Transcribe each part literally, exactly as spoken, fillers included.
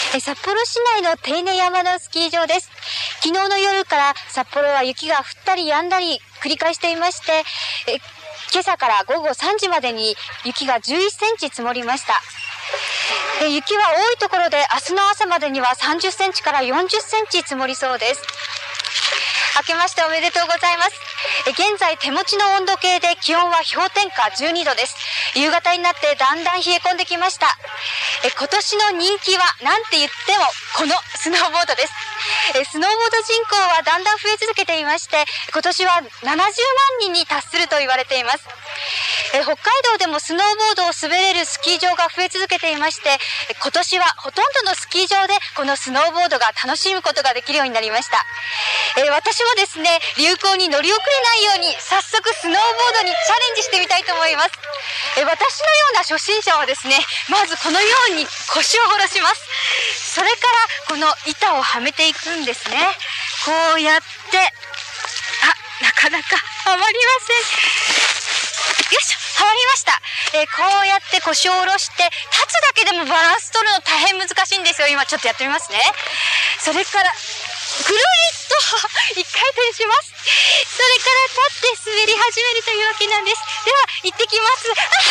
え札幌市内の手稲山のスキー場です。昨日の夜から札幌は雪が降ったり止んだり繰り返していまして、え今朝から午後さんじまでに雪がじゅういっセンチ積もりました。え雪は多いところで明日の朝までにはさんじゅっセンチからよんじゅっセンチ積もりそうです。明けましておめでとうございます。え現在手持ちの温度計で気温は氷点下じゅうにどです。夕方になってだんだん冷え込んできました。え今年の人気はなんて言ってもこのスノーボードです。えスノーボード人口はだんだん増え続けていまして、今年はななじゅうまんにんに達すると言われています。え北海道でもスノーボードを滑れるスキー場が増え続けていまして、今年はほとんどのスキー場でこのスノーボードが楽しむことができるようになりました。え私もですね、流行に乗り遅れないように早速スノーボードにチャレンジしてみたいと思います。え私のような初心者はですね、まずこのように腰を下ろします。それからこの板をはめていくんですね。こうやって、あ、なかなかはまりません。よいしょ、はまりました。えー、こうやって腰を下ろして立つだけでもバランス取るの大変難しいんですよ。今ちょっとやってみますね。それからぐるりっと一回転します。それから立って滑り始めるというわけなんです。では行ってきます。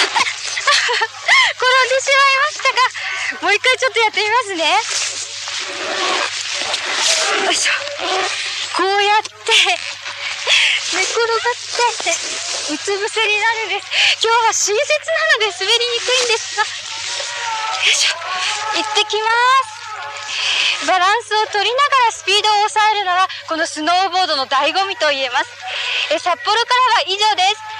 転んでしまいましたが、もう一回ちょっとやってみますね。よいしょ。こうやって寝転がってうつ伏せになるんです。今日は新雪なので滑りにくいんですが、よいしょ、行ってきます。バランスを取りながらスピードを抑えるのはこのスノーボードの醍醐味と言えます。え札幌からは以上です。